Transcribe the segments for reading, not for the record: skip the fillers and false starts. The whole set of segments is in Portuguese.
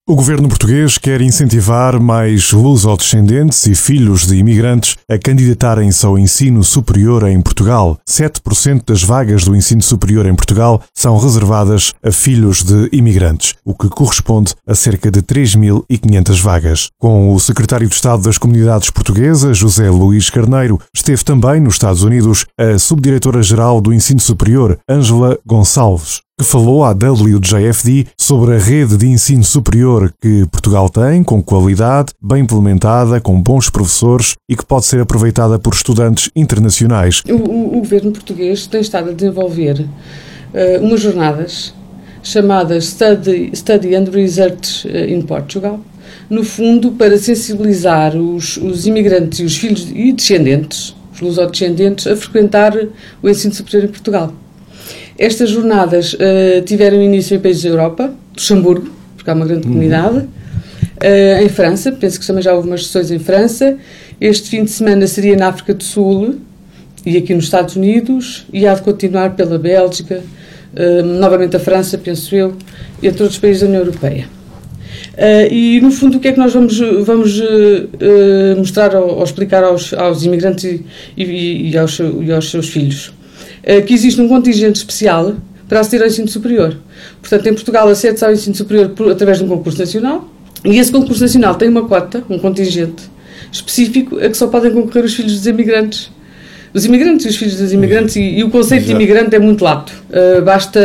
O governo português quer incentivar mais lusodescendentes e filhos de imigrantes a candidatarem-se ao ensino superior em Portugal. 7% das vagas do ensino superior em Portugal são reservadas a filhos de imigrantes, o que corresponde a cerca de 3.500 vagas. Com o secretário de Estado das Comunidades Portuguesas, José Luís Carneiro, esteve também nos Estados Unidos a subdiretora-geral do Ensino Superior, Ângela Gonçalves, que falou à WJFD sobre a rede de ensino superior que Portugal tem, com qualidade, bem implementada, com bons professores e que pode ser aproveitada por estudantes internacionais. O governo português tem estado a desenvolver umas jornadas chamadas Study and Research in Portugal, no fundo para sensibilizar os imigrantes e os filhos e descendentes, os lusodescendentes, a frequentar o ensino superior em Portugal. Estas jornadas tiveram início em países da Europa, Luxemburgo, porque há uma grande comunidade, em França, penso que também já houve umas sessões em França. Este fim de semana seria na África do Sul e aqui nos Estados Unidos, e há de continuar pela Bélgica, novamente a França, penso eu, entre outros países da União Europeia. E, no fundo, o que é que nós vamos mostrar ou explicar aos imigrantes e aos seus filhos? Que existe um contingente especial para aceder ao ensino superior. Portanto, em Portugal acede-se ao ensino superior através de um concurso nacional, e esse concurso nacional tem uma cota, um contingente específico a que só podem concorrer os filhos dos imigrantes. Os imigrantes e os filhos dos imigrantes, e o conceito de imigrante é muito lato. Basta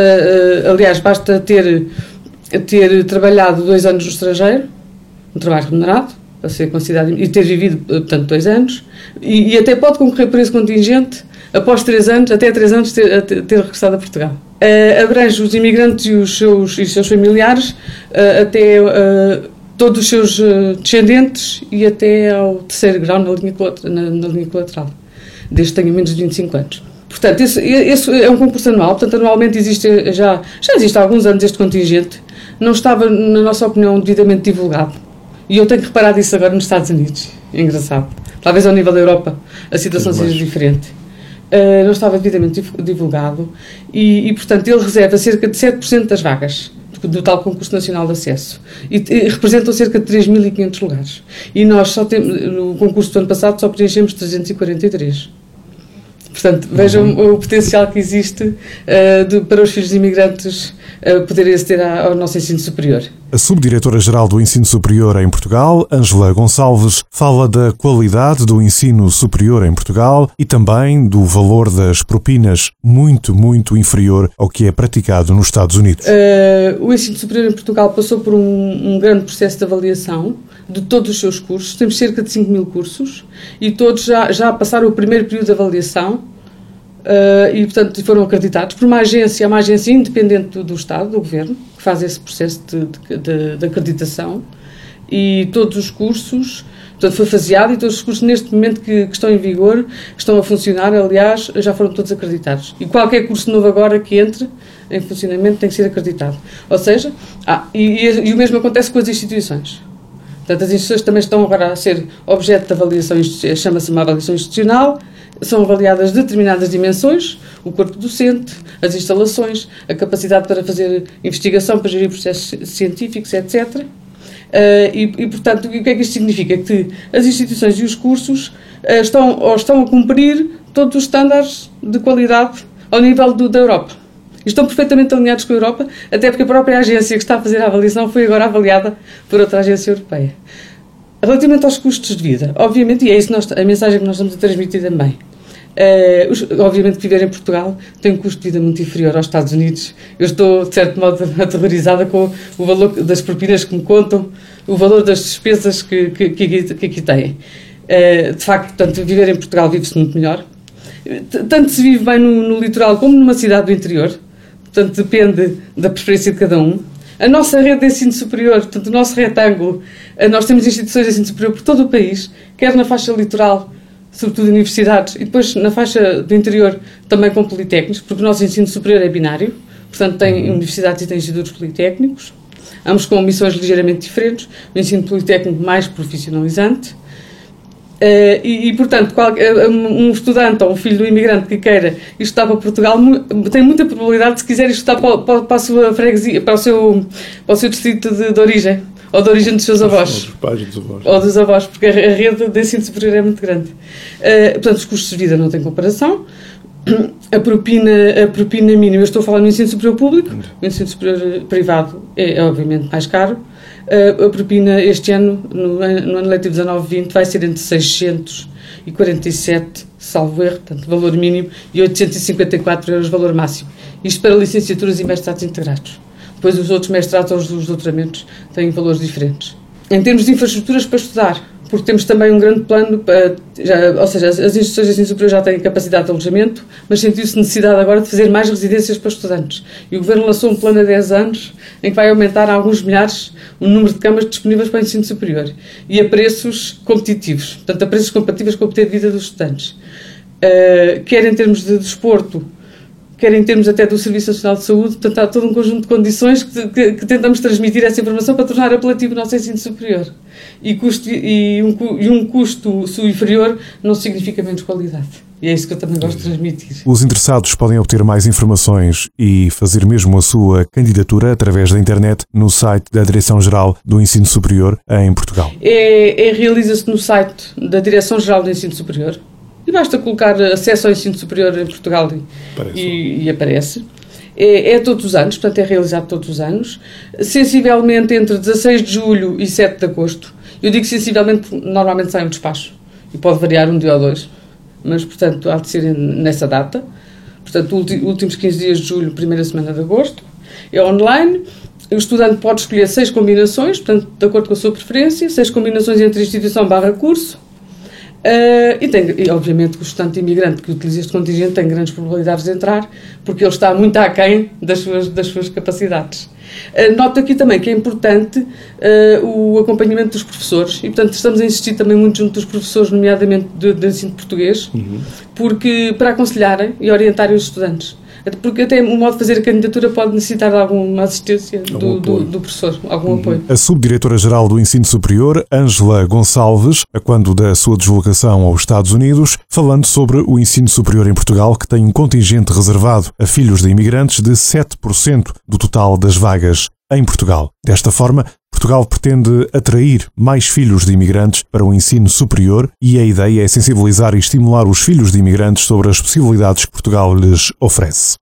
ter trabalhado 2 anos no estrangeiro, um trabalho remunerado, para ser considerado, e ter vivido, portanto, 2 anos, e até pode concorrer por esse contingente após 3 anos, até 3 anos ter regressado a Portugal. Abrange os imigrantes e os seus familiares, até todos os seus descendentes e até ao 3º grau na linha colateral, desde que tenham menos de 25 anos. Portanto, esse é um concurso anual, portanto, anualmente já existe há alguns anos este contingente, não estava, na nossa opinião, devidamente divulgado. E eu tenho reparado isso agora nos Estados Unidos. É engraçado. Talvez ao nível da Europa a situação seja diferente. Não estava devidamente divulgado e, portanto, ele reserva cerca de 7% das vagas do tal concurso nacional de acesso e representam cerca de 3.500 lugares. E nós só temos, no concurso do ano passado, só preenchemos 343. Portanto, vejam o potencial que existe para os filhos de imigrantes poderem aceder ao nosso ensino superior. A subdiretora-geral do Ensino Superior em Portugal, Ângela Gonçalves, fala da qualidade do ensino superior em Portugal e também do valor das propinas, muito, muito inferior ao que é praticado nos Estados Unidos. O ensino superior em Portugal passou por um grande processo de avaliação de todos os seus cursos. Temos cerca de 5.000 cursos e todos já passaram o primeiro período de avaliação e, portanto, foram acreditados por uma agência independente do Estado, do Governo, que faz esse processo de acreditação, e todos os cursos, portanto, foi faseado, e todos os cursos neste momento que estão em vigor, que estão a funcionar, aliás, já foram todos acreditados. E qualquer curso novo agora que entre em funcionamento tem que ser acreditado. Ou seja, e o mesmo acontece com as instituições. Portanto, as instituições também estão agora a ser objeto de avaliação, chama-se uma avaliação institucional. São avaliadas determinadas dimensões, o corpo docente, as instalações, a capacidade para fazer investigação, para gerir processos científicos, etc. Portanto, o que é que isto significa? Que as instituições e os cursos estão a cumprir todos os estándares de qualidade ao nível da Europa. E estão perfeitamente alinhados com a Europa, até porque a própria agência que está a fazer a avaliação foi agora avaliada por outra agência europeia. Relativamente aos custos de vida, obviamente, e é isso a mensagem que nós estamos a transmitir também, obviamente que viver em Portugal tem um custo de vida muito inferior aos Estados Unidos. Eu estou, de certo modo, aterrorizada com o valor das propinas que me contam, o valor das despesas que aqui têm. De facto, portanto, viver em Portugal vive-se muito melhor. Tanto se vive bem no litoral como numa cidade do interior, portanto, depende da preferência de cada um. A nossa rede de ensino superior, portanto, o nosso retângulo, nós temos instituições de ensino superior por todo o país, quer na faixa litoral, sobretudo universidades, e depois na faixa do interior também com politécnicos, porque o nosso ensino superior é binário, portanto tem universidades e tem institutos politécnicos, ambos com missões ligeiramente diferentes, o ensino politécnico mais profissionalizante, portanto, um estudante ou um filho do imigrante que queira estudar para Portugal tem muita probabilidade, se quiser estudar para a sua freguesia, para o seu distrito de origem, ou da origem dos seus avós. Ou dos pais dos avós. Ou dos avós, porque a rede de ensino superior é muito grande. Portanto, os custos de vida não têm comparação. A propina mínima, eu estou a falar no ensino superior público, o ensino superior privado é obviamente mais caro. A propina este ano, no ano letivo 19-20, vai ser entre 647, salvo erro, portanto, valor mínimo, e 854 euros, valor máximo. Isto para licenciaturas e mestrados integrados. Depois os outros mestrados ou os doutoramentos têm valores diferentes. Em termos de infraestruturas para estudar, porque temos também um grande plano, ou seja, as instituições de ensino superior já têm capacidade de alojamento, mas sentiu-se necessidade agora de fazer mais residências para estudantes. E o Governo lançou um plano há 10 anos em que vai aumentar a alguns milhares o número de camas disponíveis para o ensino superior e a preços competitivos, portanto a preços compatíveis com o poder de vida dos estudantes. Quer em termos de desporto, quer em termos até do Serviço Nacional de Saúde, portanto há todo um conjunto de condições que tentamos transmitir essa informação para tornar apelativo o nosso ensino superior. E um custo inferior não significa menos qualidade. E é isso que eu também gosto de transmitir. Os interessados podem obter mais informações e fazer mesmo a sua candidatura através da internet no site da Direção-Geral do Ensino Superior em Portugal. Realiza-se no site da Direção-Geral do Ensino Superior. E basta colocar acesso ao ensino superior em Portugal e aparece. É todos os anos, portanto é realizado todos os anos, sensivelmente entre 16 de julho e 7 de agosto. Eu digo sensivelmente porque normalmente sai um despacho e pode variar um dia ou dois, mas portanto há de ser nessa data. Portanto, últimos 15 dias de julho, primeira semana de agosto. É online. O estudante pode escolher 6 combinações, portanto, de acordo com a sua preferência, 6 combinações entre instituição/curso. E obviamente, o estudante imigrante que utiliza este contingente tem grandes probabilidades de entrar, porque ele está muito aquém das suas capacidades. Noto aqui também que é importante o acompanhamento dos professores, e portanto estamos a insistir também muito junto dos professores, nomeadamente de ensino português, porque para aconselharem e orientarem os estudantes. Porque até o modo de fazer a candidatura pode necessitar de alguma assistência do professor, algum apoio. A Subdiretora-Geral do Ensino Superior, Ângela Gonçalves, a quando da sua deslocação aos Estados Unidos, falando sobre o ensino superior em Portugal, que tem um contingente reservado a filhos de imigrantes de 7% do total das vagas em Portugal. Desta forma, Portugal pretende atrair mais filhos de imigrantes para o ensino superior e a ideia é sensibilizar e estimular os filhos de imigrantes sobre as possibilidades que Portugal lhes oferece.